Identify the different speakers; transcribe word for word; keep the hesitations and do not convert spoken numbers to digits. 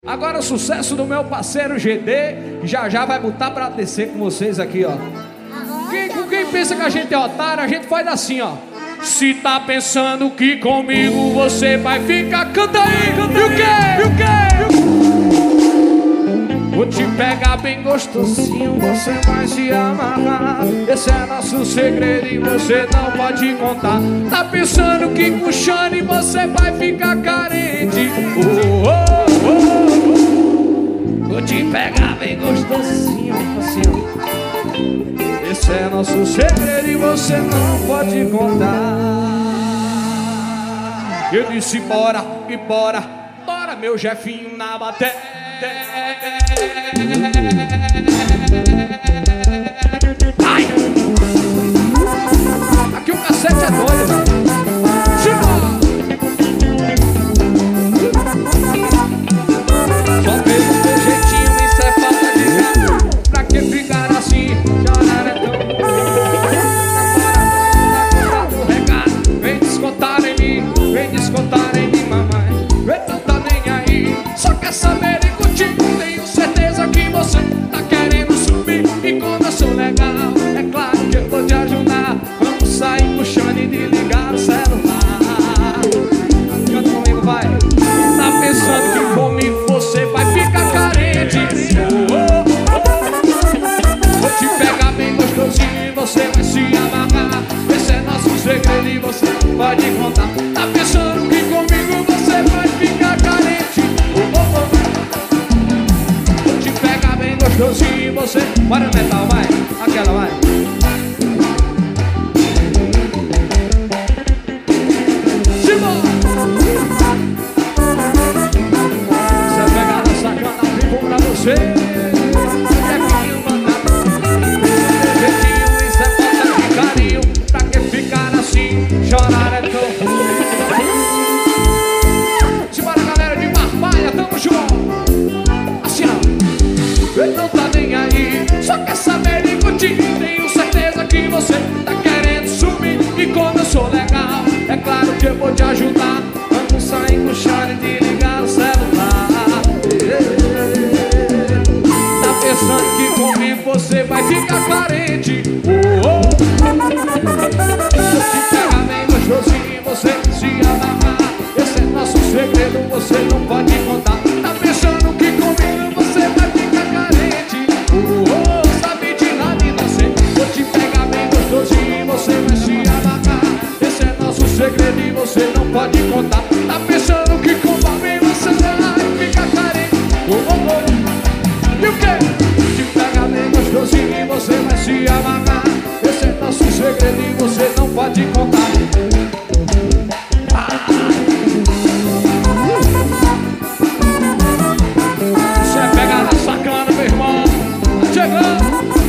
Speaker 1: Agora o sucesso do meu parceiro G D, já já vai botar pra descer com vocês aqui, ó. Quem, com quem pensa que a gente é otário, a gente faz assim, ó. Se tá pensando que comigo você vai ficar, canta aí, canta aí. E o quê? E o quê? Vou te pegar bem gostosinho, você vai se amarrar. Esse é nosso segredo e você não pode contar. Tá pensando que com Xande você vai ficar carente. Oh, oh, oh, oh. Vou te pegar bem gostosinho, assim, ó. Esse é nosso segredo e você não pode contar. Eu disse bora e bora, bora meu Jefinho na bateria. Ai! Aqui o cassete é doido. Só pelo teu jeitinho, isso é falta de gato. Pra que ficar assim? Chorar é tão bom. Vem descontar em mim, vem descontar em mim, mamãe. Vem, não tá nem aí, só quer saber de curtir. Tenho certeza que você tá querendo subir. E como eu sou legal, é claro que eu vou te ajudar. Vamos sair puxando e desligar o celular. Canta comigo, vai. Tá pensando que comigo você vai ficar carente. Oh, oh, oh. Vou te pegar bem gostosinho e você vai se amarrar. Esse é nosso segredo e você pode contar. Tá pensando que comigo você vai ficar carente. Oh, oh, oh. Vou te pegar bem gostosinho e você... Bora metal, vai. Aquela, vai. Simbora! Você pega na sacana, vivo pra você. Jefinho mandado. Jeitinho, isso é falta de carinho. Pra que ficar assim? Chorar é tão ruim. Simbora, galera de Barbalha, tamo junto. Assim, ó. Ele não tá nem aí, só quer saber de curtir. Tenho certeza que você tá querendo sumir. E como eu sou legal, é claro que eu vou te ajudar. Vamos sair com o Xande e ligar o celular. Tá pensando que comigo você vai ficar carente. Oh, oh. Vou te pegar bem gostosinho e você se amarrar. Esse é nosso segredo, você não pode contar. Tá pensando que comigo você vai ficar carente. Oh, oh, sabe de nada inocente. Vou te pegar bem gostosinho e você vai se amarrar. Esse é nosso segredo e você não pode contar. Tá pensando que comigo você vai ficar carente. Oh, oh, oh. E o quê? Vou te pegar bem gostosinho e você vai se amarrar. Esse é nosso segredo e você não pode contar. Você é pegada sacana, meu irmão. Tá chegando.